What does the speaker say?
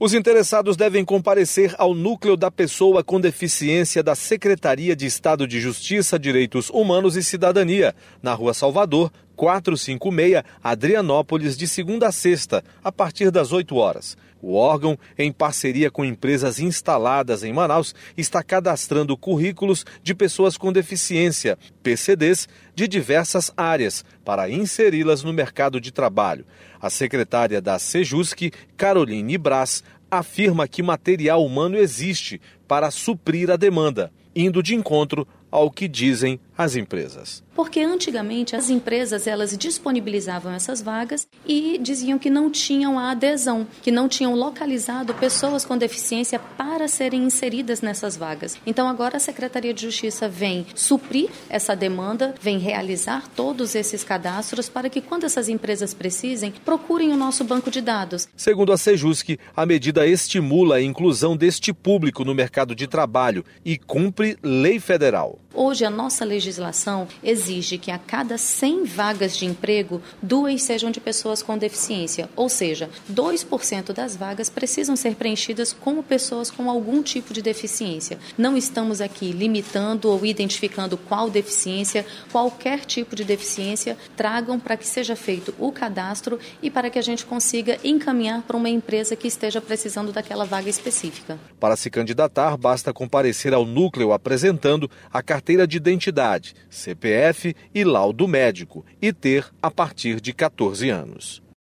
Os interessados devem comparecer ao Núcleo da Pessoa com Deficiência da Secretaria de Estado de Justiça, Direitos Humanos e Cidadania, na Rua Salvador, 456, Adrianópolis, de segunda a sexta, a partir das 8 horas. O órgão, em parceria com empresas instaladas em Manaus, está cadastrando currículos de pessoas com deficiência, PCDs, de diversas áreas, para inseri-las no mercado de trabalho. A secretária da Sejusc, Caroline Braz, afirma que material humano existe para suprir a demanda, indo de encontro ao que dizem as empresas. Porque antigamente as empresas elas disponibilizavam essas vagas e diziam que não tinham a adesão, que não tinham localizado pessoas com deficiência para serem inseridas nessas vagas. Então agora a Secretaria de Justiça vem suprir essa demanda, vem realizar todos esses cadastros para que quando essas empresas precisem, procurem o nosso banco de dados. Segundo a Sejusc, a medida estimula a inclusão deste público no mercado de trabalho e cumpre lei federal. Hoje a nossa legislação exige que a cada 100 vagas de emprego, 2 sejam de pessoas com deficiência, ou seja, 2% das vagas precisam ser preenchidas como pessoas com algum tipo de deficiência. Não estamos aqui limitando ou identificando qual deficiência, qualquer tipo de deficiência, tragam para que seja feito o cadastro e para que a gente consiga encaminhar para uma empresa que esteja precisando daquela vaga específica. Para se candidatar, basta comparecer ao núcleo apresentando a carteira de identidade, CPF e laudo médico e ter a partir de 14 anos.